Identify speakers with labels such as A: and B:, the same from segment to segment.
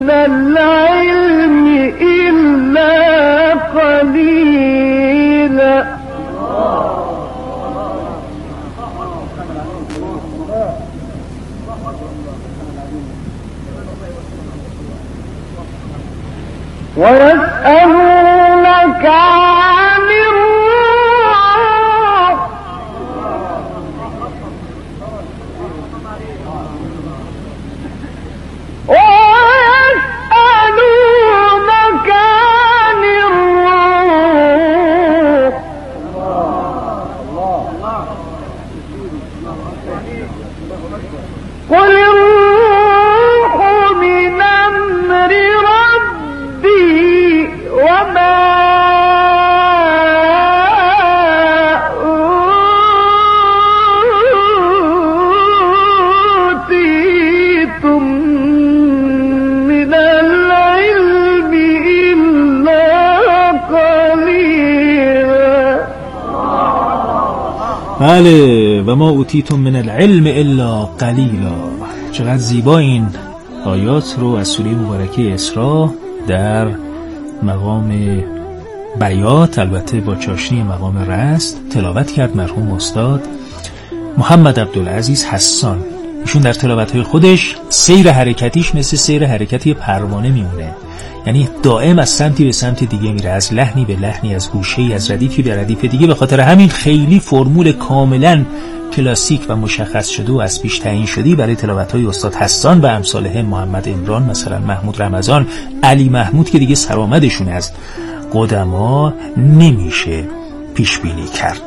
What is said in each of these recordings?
A: العلم إلا قليلا ويسألونك عن الروح قل الروح من أمر ربي وما أوتيتم من العلم إلا قليلا.
B: بله و ما اوتیتم من العلم الا قلیلا. چقدر زیبا این آیات رو از سوره مبارکه اسراء در مقام بیات، البته با چاشنی مقام رست، تلاوت کرد مرحوم استاد محمد عبدالعزیز حسان. ایشون در تلاوت‌های خودش سیر حرکتیش مثل سیر حرکتی پروانه میمونه، یعنی دائم از سمتی به سمت دیگه میره، از لحنی به لحنی، از گوشه‌ای از ردیفی به ردیف دیگه. به خاطر همین خیلی فرمول کاملا کلاسیک و مشخص شده و از پیش تعیین شدی برای تلاوت‌های استاد حسان و امثالهم، محمد عمران، مثلا محمود رمضان، علی محمود که دیگه سرآمدشون از قدما نمیشه پیش بینی کرد.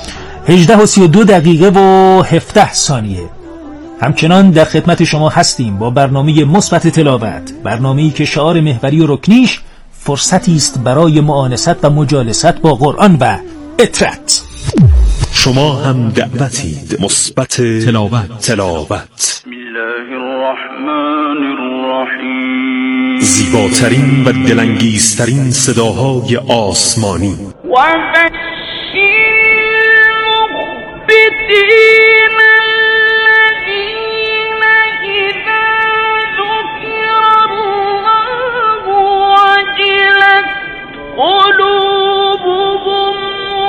B: 18:32 و 17 ثانیه. همچنان در خدمت شما هستیم با برنامه مثبت تلاوت، برنامه‌ای که شعار محوری و رکنیش فرصتی است برای معانست و مجالست با قرآن و اطرت.
C: شما هم دعوتید مثبت تلاوت.
D: بسم الله الرحمن الرحیم.
C: زیباترین و دلانگیزترین صداهای آسمانی.
A: و بشیر مخبتین الذین اذا ذکر الله وجلت قلوبهم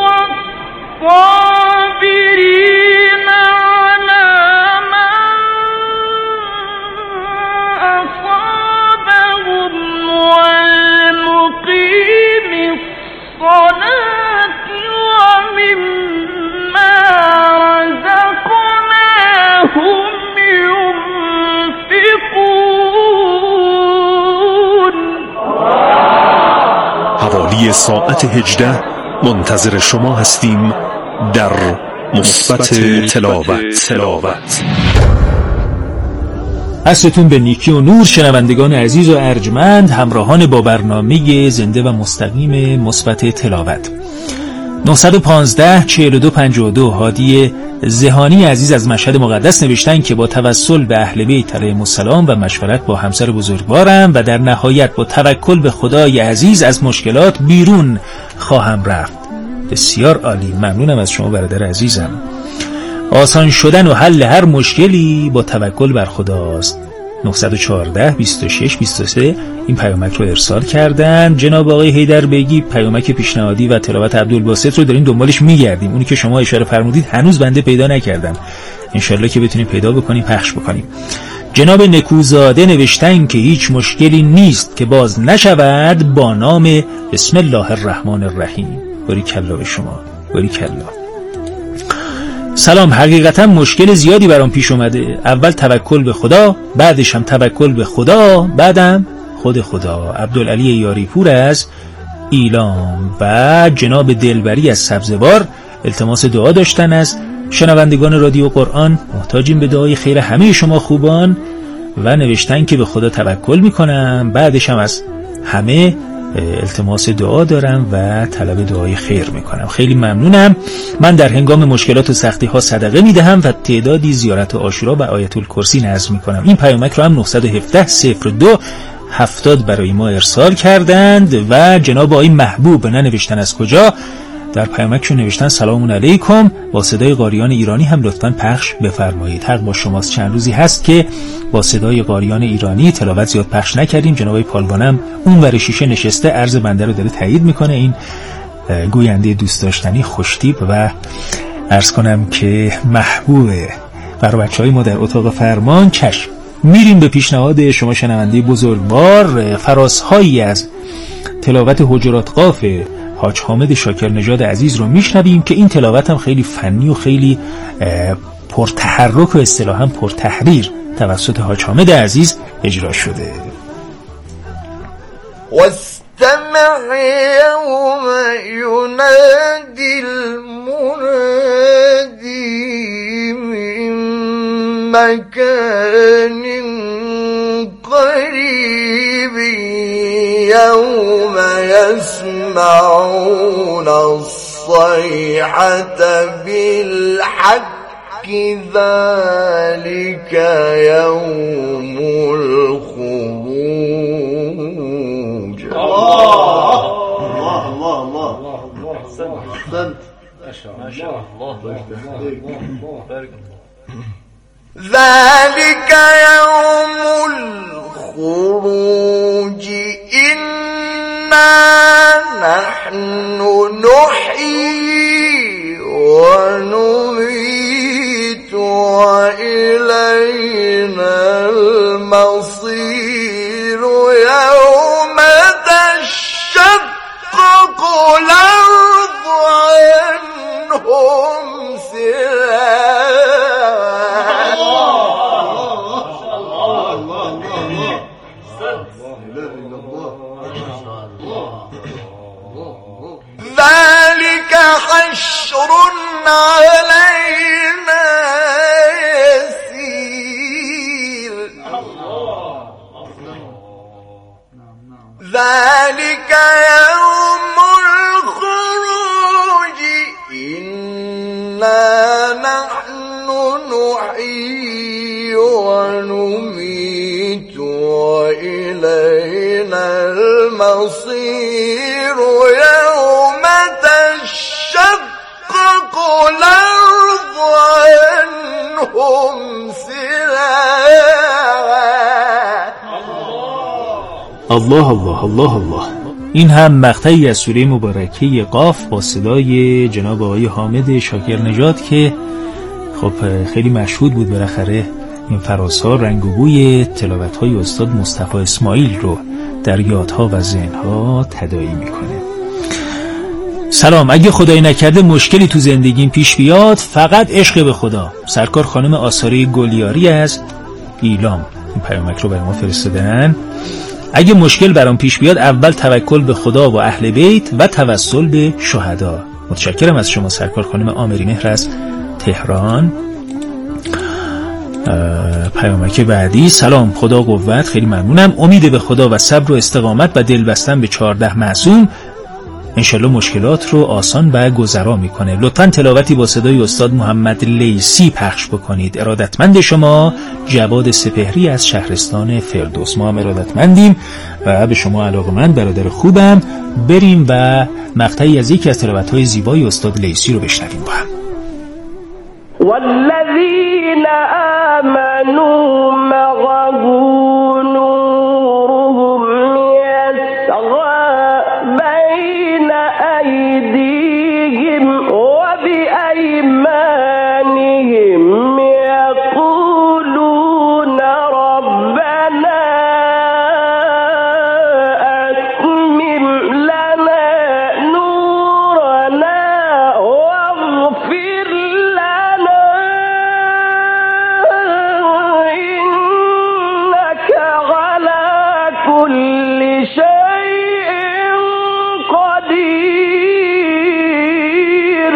A: والصابرین على ما أصابهم والمقيم الصلاة ومما رزقناهم ينفقون.
C: حوالی ساعت 18 منتظر شما هستیم در مثبت تلاوت.
B: عصرتون به نیکی و نور شنوندگان عزیز و ارجمند، همراهان با برنامه زنده و مستقیم مثبت تلاوت. 915-4252 هادی زهانی عزیز از مشهد مقدس نوشتن که با توسل به اهل بیت علیهم السلام و مشورت با همسر بزرگوارم و در نهایت با توکل به خدای عزیز از مشکلات بیرون خواهم رفت. بسیار عالی، ممنونم از شما برادر عزیزم. آسان شدن و حل هر مشکلی با توکل بر خداست. 914-26-23 این پیامک رو ارسال کردن. جناب آقای حیدر بیگی پیامک پیشنهادی و تلاوت عبدالباسط رو داریم دنبالش میگردیم. اونی که شما اشاره فرمودید هنوز بنده پیدا نکردم، انشالله که بتونیم پیدا بکنیم پخش بکنیم. جناب نکوزاده نوشتن که هیچ مشکلی نیست که باز نشود با نام بسم الله الرحمن الرحیم. باریکلا به شما، باریکلا. سلام، حقیقتا مشکل زیادی برام پیش اومده. اول توکل به خدا، بعدش هم توکل به خدا، بعدم خود خدا. عبدالعلی یاری پور از ایلام و جناب دلبری از سبزوار التماس دعا داشتن از شنوندگان رادیو قرآن. محتاجیم به دعای خیر همه شما خوبان و نوشتن که به خدا توکل میکنم، بعدش هم از همه التماس دعا دارم و طلب دعای خیر میکنم. خیلی ممنونم. من در هنگام مشکلات و سختی ها صدقه میدهم و تعدادی زیارت عاشورا و آیت الکرسی نذر میکنم. این پیامک رو هم 917-02-70 برای ما ارسال کردند و جناب آقای محبوب ننوشتن از کجا در پیامکشون نوشتن سلام علیکم، با صدای قاریان ایرانی هم لطفاً پخش بفرمایید. حق با شماست. چند روزی هست که با صدای قاریان ایرانی تلاوت زیاد پخش نکردیم. جناب پالوانم اون ور شیشه نشسته، عرض بنده رو داره تایید میکنه، این گوینده دوست داشتنی خوشتیپ و عرض کنم که محبوبه برای بچهای ما در اتاق فرمان. چشم، میریم به پیشنهاد شما شنونده بزرگوار، فرازهایی از تلاوت حجرات قاف حاج حامد شاکر نژاد عزیز رو میشنویم که این تلاوت هم خیلی فنی و خیلی پرتحرک و اصطلاحاً پرتحریر توسط حاج حامد عزیز اجرا شده.
E: واستمع يوم ينادي المنادي من مكان قريب يوم يسمعون الصيحة بالحق ذلك يوم الخروج. الله الله الله الله أحسنت ما شاء الله بارك الله. ذلك يوم الخروج إنا نحن نحيي ونميت وإلينا المصير يوم تشقق الأرض عنهم ذلك حشر علينا يسير. ذلك يوم الخروج إنا نحن نحيي ونميت وإلينا المصير يوم تشقق الأرض عنهم سراعا.
B: الله الله الله الله. این هم مقطعی از سوره مبارکه قاف با صدای جناب آقای حامد شاکر نژاد که خب خیلی مشهود بود. بالاخره این فرازها رنگ و بوی تلاوت‌های استاد مصطفی اسماعیل رو در یادها و ذهن‌ها تداعی میکنه. سلام، اگه خدای نکرده مشکلی تو زندگیم پیش بیاد، فقط عشق به خدا. سرکار خانم آثاری گلیاری از ایلام این پیامک رو برای ما فرستادن. اگه مشکل برام پیش بیاد، اول توکل به خدا و اهل بیت و توسل به شهدا. متشکرم از شما سرکار خانم آمری مهر از تهران. پیامک بعدی، سلام، خدا قوت، خیلی ممنونم. امید به خدا و صبر و استقامت و دل بستن به 14 معصوم انشالله مشکلات رو آسان و گذرا میکنه. لطفاً تلاوتی با صدای استاد محمد لیسی پخش بکنید. ارادتمند شما جواد سپهری از شهرستان فردوس. ما هم ارادتمندیم و به شما علاقمند برادر خوبم. بریم و مقطعی از یکی از تلاوت‌های زیبای استاد لیسی رو بشنویم با هم.
A: والذین آمنوا معه نورهم يسعى بين أيديهم وبأيمانهم يقولون ربنا أتمم لنا نورنا واغفر لنا إنك على كل شيء قدير.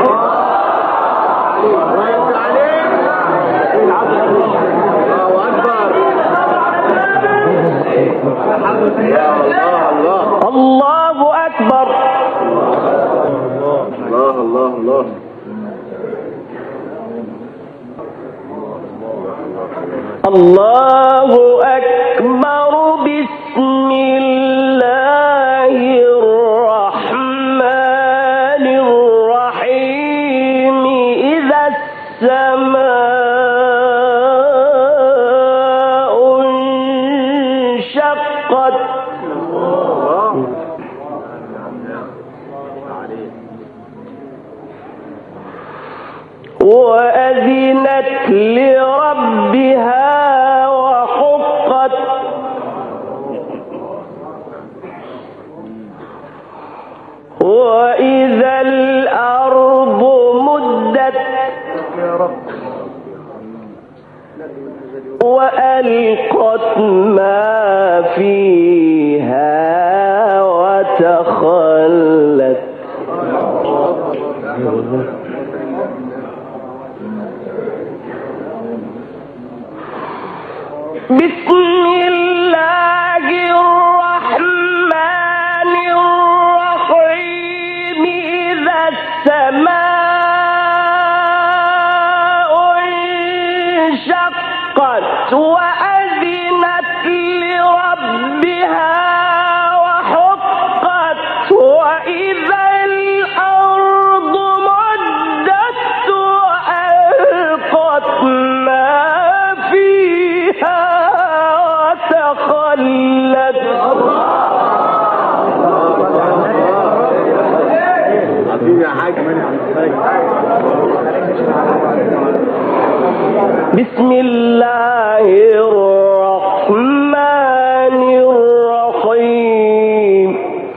A: الله أكبر. الله الله الله. الله أكبر. بسم الله الرحمن وأذنت لربها وحقت وإذا الأرض مدت وألقت ما فيها وتخلت بسم الله الرحمن الرحيم إذا السماء انشقت وأذنت لربها وحقت وإذا الأرض مدت وألقت ما فيها وتخلت بسم الله الرحمن الرحیم.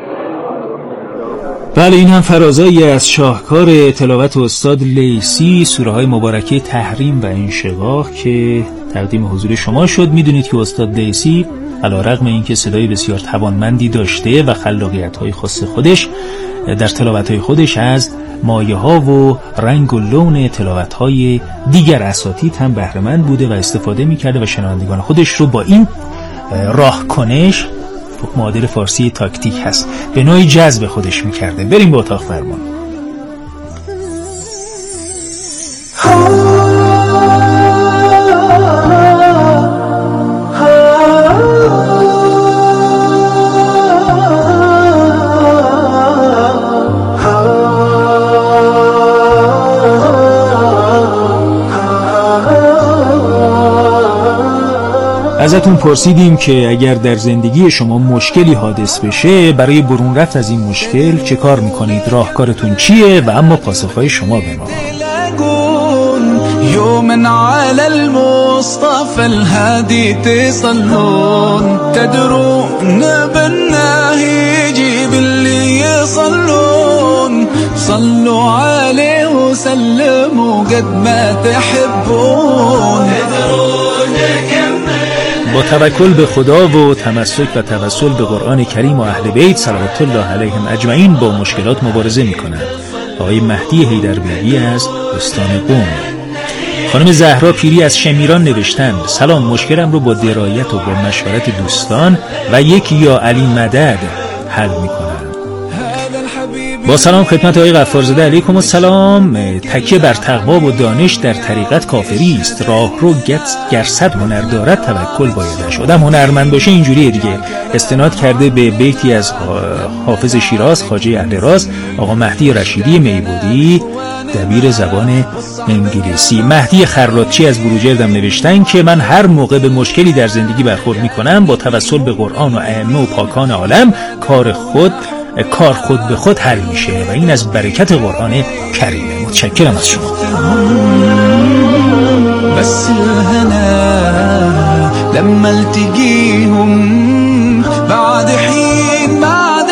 B: بله، این هم فرازایی از شاهکار تلاوت استاد لیثی، سوره های مبارکه تحریم و انشقاق که تقدیم حضور شما شد. میدونید که استاد لیثی علیرغم اینکه صدای بسیار توانمندی داشته و خلاقیت های خاص خودش در تلاوت های خودش از مایه ها و رنگ و لون تلاوت های دیگر اساتید هم بهره‌مند بوده و استفاده میکرده و شنوندگان خودش رو با این راه کنش، معادل فارسی تاکتیک هست، به نوعی جذب خودش میکرده. بریم به اتاق فرمان. ازتون پرسیدیم که اگر در زندگی شما مشکلی حادث بشه، برای برون رفت از این مشکل چه کار میکنید؟ راهکارتون چیه؟ و اما پاسخهای شما به ما.
F: يوما على المصطفى الهادي تصلون تدرون بالنهي جيب اللي يصلون صلوا عليه وسلموا قد ما تحبون
B: با توکل به خدا و تمسک و توسل به قرآن کریم و اهل بیت صلوات الله علیهم اجمعین با مشکلات مبارزه میکنند. آقای مهدی حیدربیگی از استان قم. خانم زهرا پیری از شمیران نوشتند: سلام، مشکلم رو با درایت و با مشورت دوستان و یک یا علی مدد حل میکنم. با سلام خدمت آقای غفارزاده، علیکم السلام. تکیه بر تقوا و دانش در طریقت کافری است. راه رو گر صد هنر دارد توکل بایدش. آدم هنرمند باشه اینجوریه دیگه. استناد کرده به بیتی از حافظ شیراز خواجه اهل راز آقا مهدی رشیدی میبودی، دبیر زبان انگلیسی. مهدی خراچی از بروجردم نوشتن که من هر موقع به مشکلی در زندگی برخورد میکنم با توسل به قرآن و ائمه و پاکان عالم کار خود به خود حل میشه و این از برکت قرآن کریمه. متشکرم از شما.
F: بس الهنا لما التقيهم بعد حين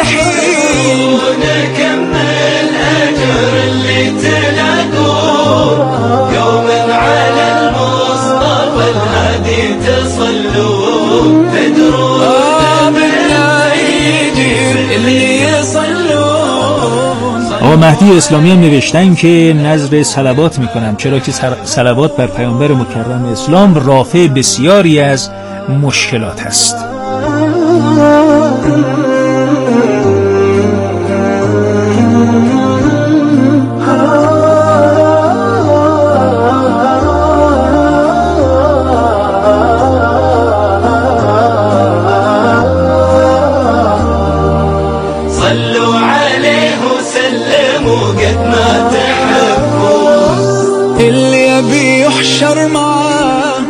F: نكمل اجر اللي تلاقوه يوما على المصطفى الهادي تصلوا تدرون بالعيد اللي
B: آقا مهدی اسلامی هم نوشتن که نذر صلوات میکنم، چرا که صلوات بر پیامبر مکرم اسلام رافع بسیاری از مشکلات است.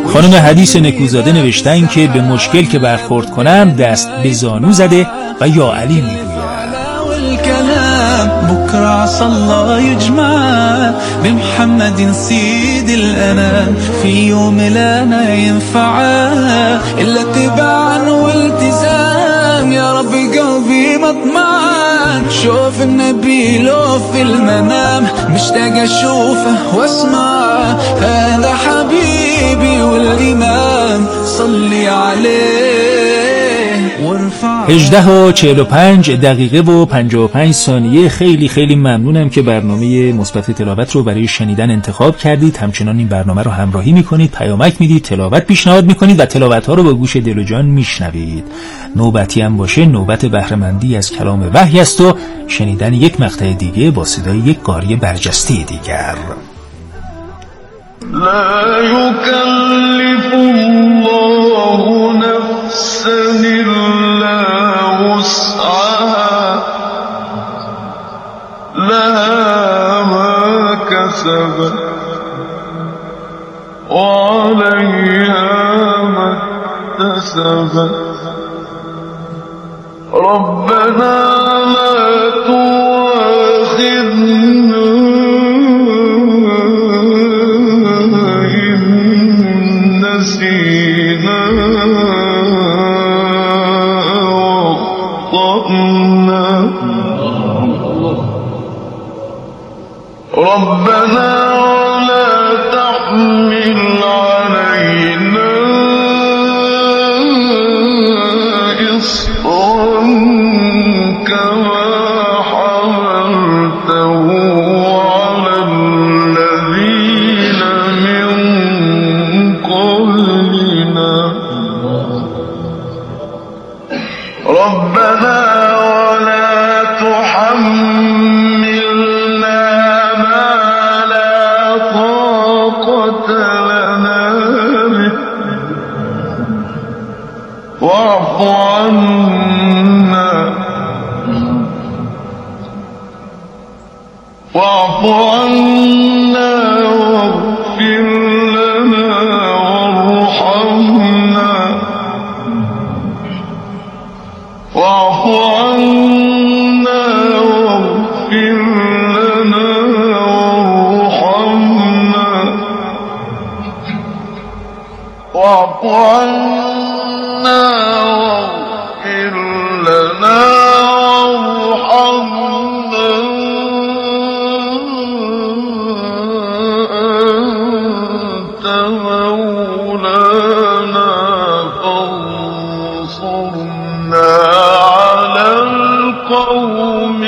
B: خانم حدیث نکوزاده نوشتن که به مشکل که برخورد کنم دست به زانو زده و یا علی میگوید.
G: بكرة عسى الله يجمع بمحمد سيد الأنام في يوم لا ما ينفع إلا اتباعا والتزام يا رب قلبي مطمعا شوف النبي لو في المنام مشتاق أشوفه واسمع هذا حبيبي والإمام صلي عليه
B: 18:45 و 55 ثانیه. خیلی ممنونم که برنامه مثبت تلاوت رو برای شنیدن انتخاب کردید. همچنان این برنامه رو همراهی میکنید، پیامک میدید، تلاوت پیشنهاد میکنید و تلاوت ها رو با گوش دل و جان میشنوید. نوبتی هم باشه نوبت بهره‌مندی از کلام وحی است و شنیدن یک مقطع دیگه با صدای یک قاری برجسته دیگر.
D: لا يكلف الله نفسا إلا وسعها لها ما كسبت وعليها ما اكتسبت ربنا لا تؤاخذنا نسينا وأخطأنا ربنا لا تحمل علينا إصرا كما حملته على الذين من قبلنا ربنا ولا تحملنا ما لا طاقة لنا به واعف عنا واغفر لنا وارحمنا واعف عنا واغفر لنا وارحمنا واعف عنا واغفر لنا وارحمنا أنت مولانا فانصرنا على القوم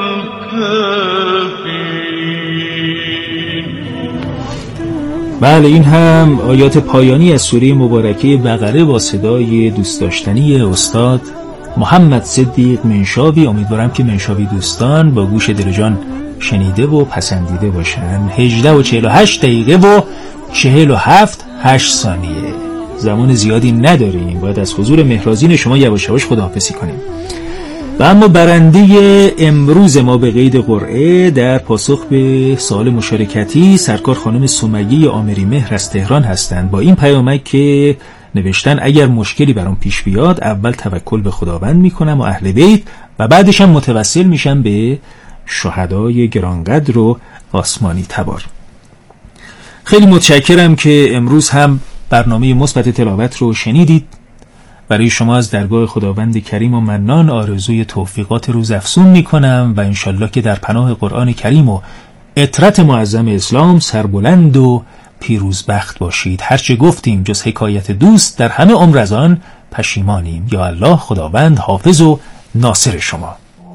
D: الكافرين.
B: بله، این هم آیات پایانی از سوره مبارکه بقره با صدای دوست داشتنی استاد محمد صدیق منشاوی. امیدوارم که منشاوی دوستان با گوش دل و جان شنیده و پسندیده باشن. 18:48 و 47 ثانیه. زمان زیادی نداریم، باید از حضور مهرازین شما یواش یواش خداحافظی کنیم. و اما برنده امروز ما به قید قرعه در پاسخ به سوال مشارکتی سرکار خانم سمیه آمری مهر از تهران هستند. با این پیامک که نوشتن اگر مشکلی برام پیش بیاد اول توکل به خداوند میکنم و اهل بیت و بعدش هم متوسل میشم به شهدای گرانقدر و آسمانی تبار. خیلی متشکرم که امروز هم برنامه مثبت تلاوت رو شنیدید. برای شما از درگاه خداوند کریم و منان آرزوی توفیقات روزافزون میکنم و انشالله که در پناه قرآن کریم و عطرت معظم اسلام سربلند و پیروزبخت باشید. هرچه گفتیم جز حکایت دوست در همه عمر از آن پشیمانیم. یا الله خداوند حافظ و ناصر شما.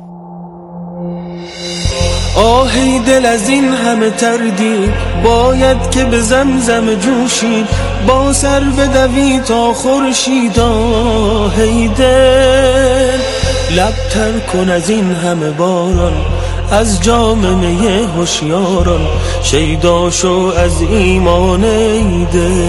G: آهی دل از این همه تردید باید که به زمزم جوشید با سر بدوی تا خورشید. آهی دل لبتر کن از این همه باران از جام می هوشیاران شیدا شو از ایمان ای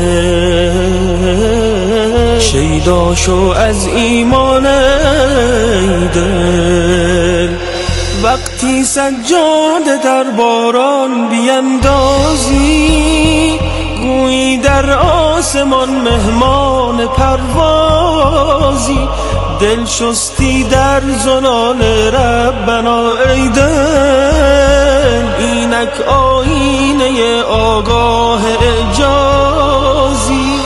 G: دل شیدا شو از ایمان ای دل. وقتی سجاده در باران بیندازی میگویی در آسمان مهمان پروازی، دل شستی در زلال ربنا ای دل، اینک آینه آگاه اعجازی.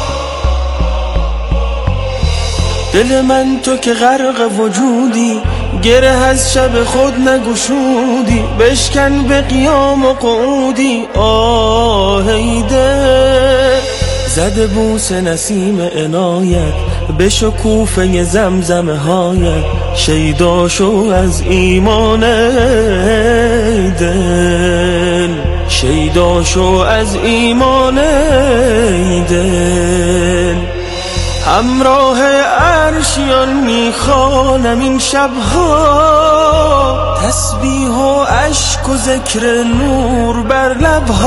G: دل من تو که غرق وجودی، گره از شب خود نگشودی، بشکن به قیام و قعودی آه ای دل. زده بوس نسیم عنایت به شکوفه زمزمه هایت، شیدا شو از ایمان ای دل، شیدا شو از ایمان ای دل. همراه عرشیان میخوانم این شبها، تسبیح و اشک و ذکر نور بر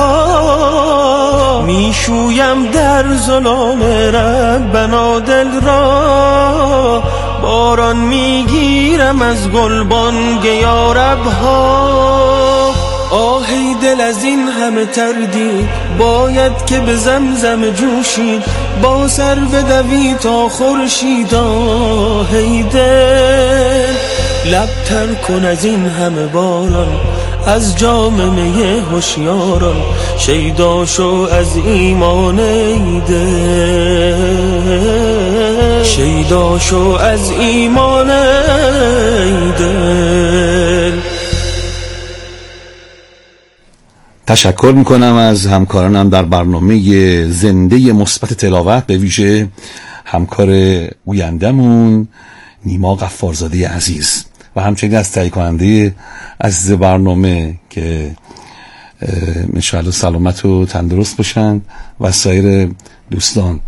G: لبها، میشویم در ظلام ربنا دل را، باران میگیرم از گلبانگ یاربها. آهی دل از این همه تردید، باید که به زمزم جوشید، با سر بدوی تا خورشید آهی دل. لب تر کن از این همه باران، از جام می هوشیاران، شیدا شو از ایمان ای دل، شیدا شو از ایمان ای دل.
H: تشکر میکنم از همکارانم در برنامه زنده مثبت تلاوت، به ویژه همکار گویندمون نیما غفارزاده عزیز و همچنین از تهیه کننده عزیز برنامه که انشاءالله سلامت و تندرست باشند و سایر دوستان.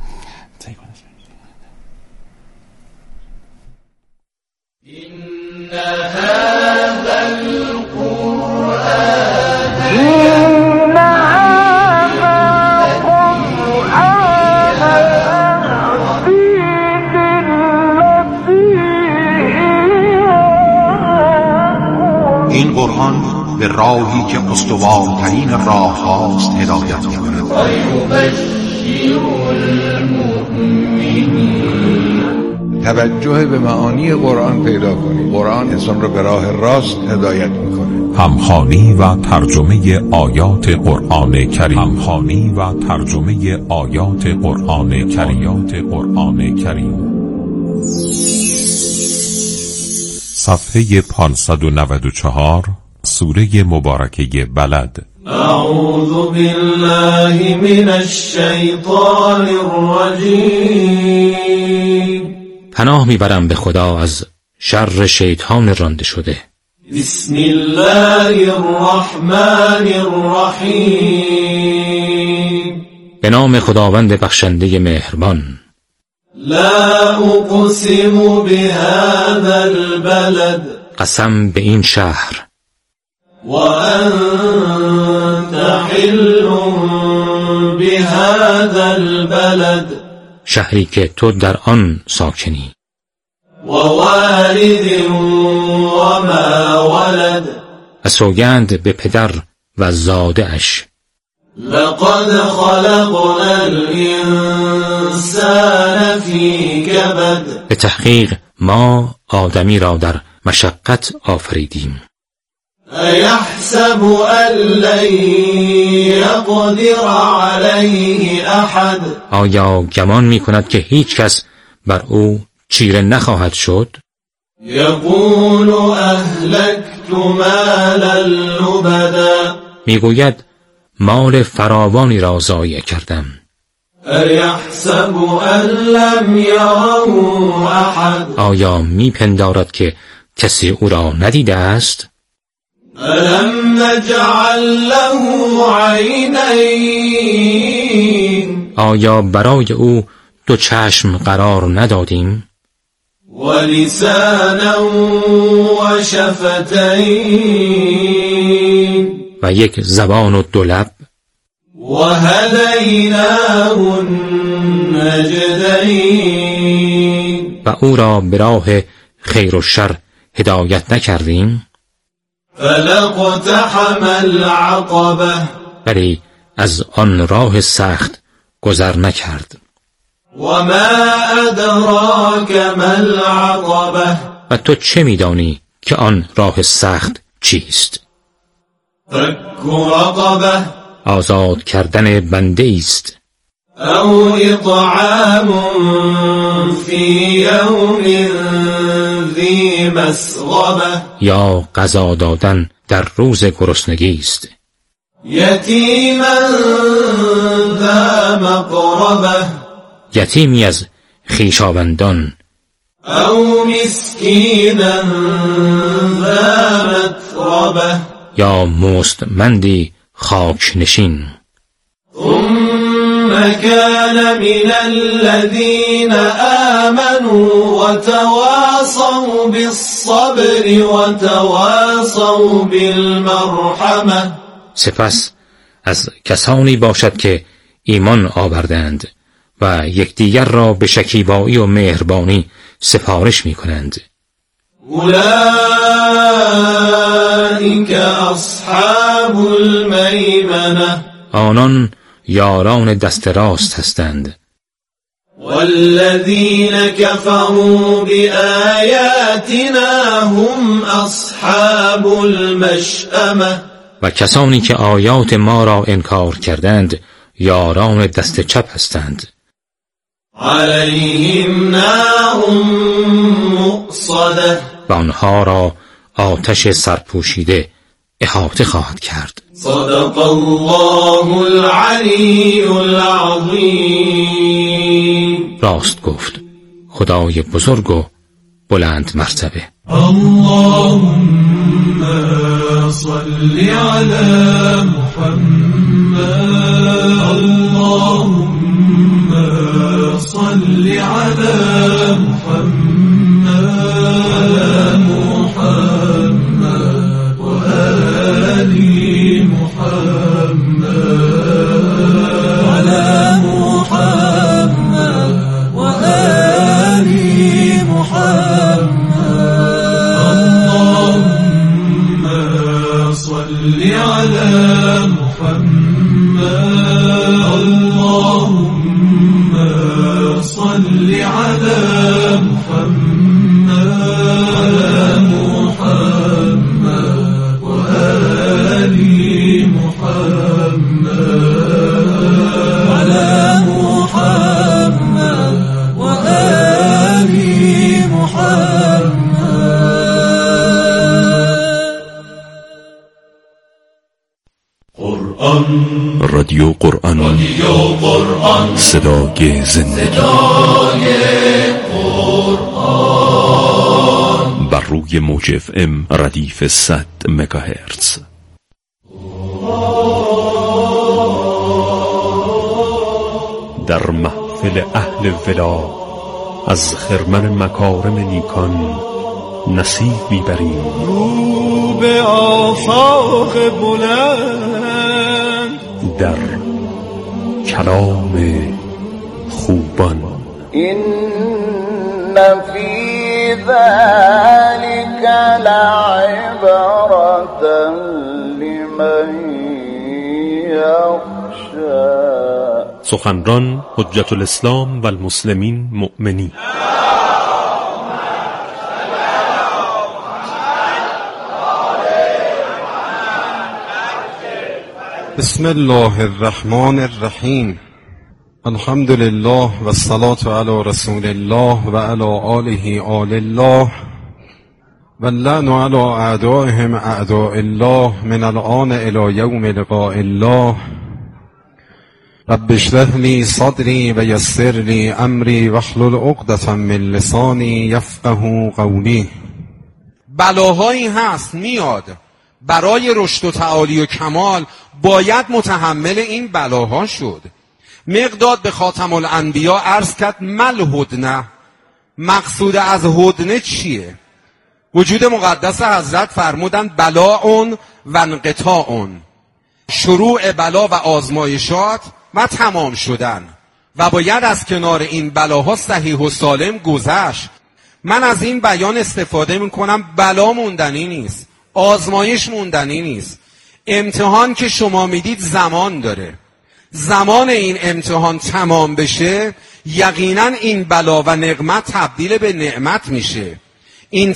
I: این قرآن به راهی که استوارترین راه هاست هدایت می‌کند.
J: توجه به معانی قرآن پیدا کنید. قرآن انسان را به راه راست هدایت می‌کند.
C: همخوانی و ترجمه آیات قرآن کریم. همخوانی و ترجمه آیات قرآن کریم. صفحه 594 سوره مبارکه بلد.
F: اعوذ بالله من الشیطان الرجیم.
K: پناه میبرم به خدا از شر شیطان رانده شده.
F: بسم الله الرحمن الرحیم.
K: به نام خداوند بخشنده مهربان.
F: لا اقسم بهذا البلد.
K: قسم به این شهر.
F: وأنت حل بهذا البلد.
K: شهری که تو در آن ساکنی.
F: ووالد وما ولد.
K: و سوگند به پدر و زاده اش.
F: لقد خلقنا الانسان فی کبد.
K: به تحقیق ما آدمی را در مشقت آفریدیم.
F: ایحسب ان لن یقدر علیه احد.
K: آیا گمان می کند که هیچ کس بر او چیره نخواهد شد؟
F: یقول اهلکت مالا لبدا.
K: میگوید مال فراوانی را ضایع کردم.
F: ایحسب ان لم یره احد.
K: آیا میپندارد که کسی او را ندیده است؟
F: الم نجعل له عینین.
K: آیا برای او دو چشم قرار ندادیم؟
F: ولسانا و شفتین.
K: و یک زبان و دو لب.
F: و هدیناه النجدین.
K: و او را به راه خیر و شر هدایت نکردیم؟
F: فلاقتحم العقبه.
K: بلی از آن راه سخت گذر نکرد.
F: و ما ادراک ما العقبه،
K: و تو چه می‌دانی که آن راه سخت چیست؟
F: فک رقبه،
K: آزاد کردن بنده است.
F: او اطعام فی یوم ذی مسغبه،
K: یا غذا دادن در روز گرسنگی است.
F: یتیما ذا مقربه،
K: یتیمی از خویشاوندان.
F: او مسکینا ذا متربه،
K: یا مستمندی خاک نشین.
F: ثم كان من الذين آمنوا وتواصوا بالصبر وتواصوا بالمرحمة،
K: سپس از کسانی باشد که ایمان آوردند و یکدیگر را به شکیبایی و مهربانی سفارش می‌کنند.
F: اولئک اصحاب المیمنه،
K: آنان یاران دست راست هستند.
F: والذین کفروا بآیاتنا هم اصحاب المشأمه،
K: و کسانی که آیات ما را انکار کردند یاران دست چپ هستند.
F: علیهم نار مؤصده،
K: و آنها را آتش سرپوشیده احاطه خواهد کرد.
F: صدق الله العلی العظیم،
K: راست گفت خدای بزرگ و بلند مرتبه.
F: اللهم صل علی محمد، اللهم صل علی محمد، علی محمد و آل محمد، علی محمد و آل محمد، اللهم صل علی محمد، اللهم صل علی محمد، علی محمد و آل محمد، علی محمد و آل محمد.
L: رادیو قرآن، صدای زندگی، بر روی موج FM ردیف 100 مگاهرتز. در محفل اهل ولا از خرمن مکارم نیکان نصیب میبریم.
G: رو به آفاق بلند
L: در کلام خوبان.
E: این فی ذلک لعبرة لمن یخشی.
L: سخنران حجت الاسلام و المسلمین مؤمنی.
M: بسم الله الرحمن الرحیم. الحمد لله و الصلاة علی رسول الله و علی آله آل الله و اللعن علی اعدائهم اعداء الله من الآن الی یوم لقاء الله. رب اشرح لی صدری و یسر لی امری واحلل عقدة من لسانی یفقهوا قولی.
N: بلاهایی هست میاد برای رشد و تعالی و کمال، باید متحمل این بلاها شد. مقداد به خاتم الانبیا عرض کرد مل هدنه، مقصود از هدنه چیه؟ وجود مقدس حضرت فرمودند بلاء و انقطاع، شروع بلا و آزمایشات و تمام شدن، و باید از کنار این بلاها صحیح و سالم گذشت. من از این بیان استفاده میکنم. بلا موندنی نیست، آزمایش موندنی نیست. امتحان که شما میدید زمان داره. زمان این امتحان تمام بشه، یقینا این بلا و نقمت تبدیل به نعمت میشه.